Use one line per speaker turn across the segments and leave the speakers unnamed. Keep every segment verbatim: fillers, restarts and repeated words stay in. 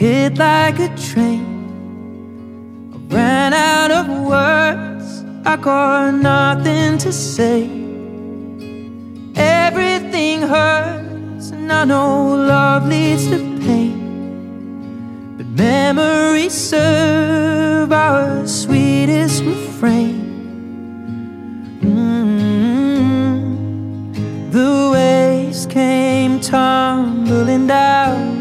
hit like a train. I ran out of words, I got nothing to say. Everything hurts, and I know love leads to pain, but memories serve our sweetest refrain. mm-hmm. The waves came tumbling down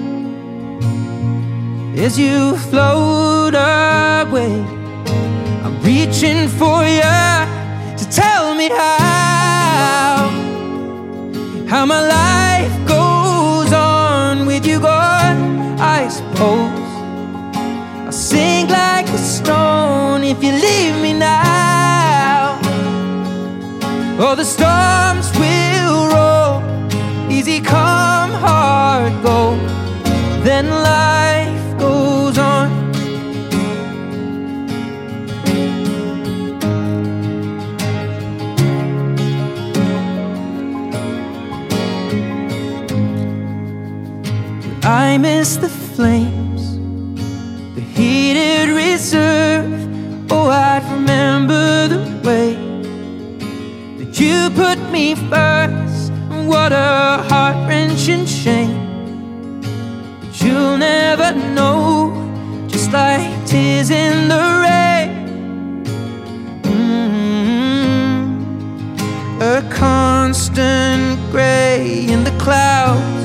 as you float away. I'm reaching for you to tell me how How my life goes on with you gone. I suppose I'll sink like a stone if you leave me now. Oh, the storms will roll, easy come, hard go, then life goes on. I miss the flames, the heated reserve. Oh, I'd remember the way that you put me first. What a heart-wrenching shame, but you'll never know, just like tears in the rain. mm-hmm. A constant gray in the clouds.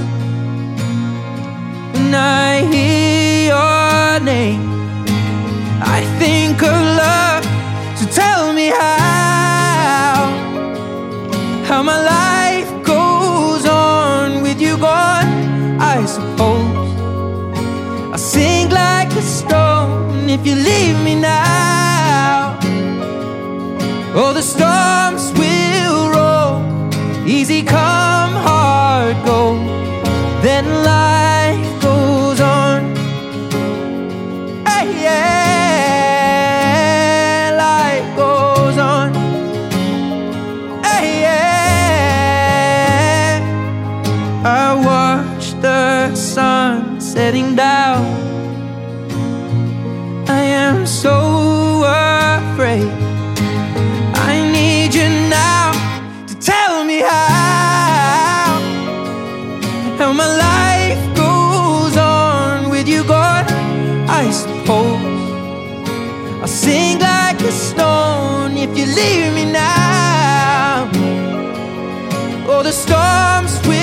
When I hear your name, I think of love. So tell me how How my life goes on with you gone. I suppose I'll sink like a stone if you leave me now. Oh, the storms will roll, easy come, hard go, then life goes on. Hey, yeah, life goes on. Hey, yeah, I watch the sun setting down. I am so afraid. I need you now to tell me how How my life goes on with you gone. I suppose I'll sink like a stone if you leave me now. Oh, the storms will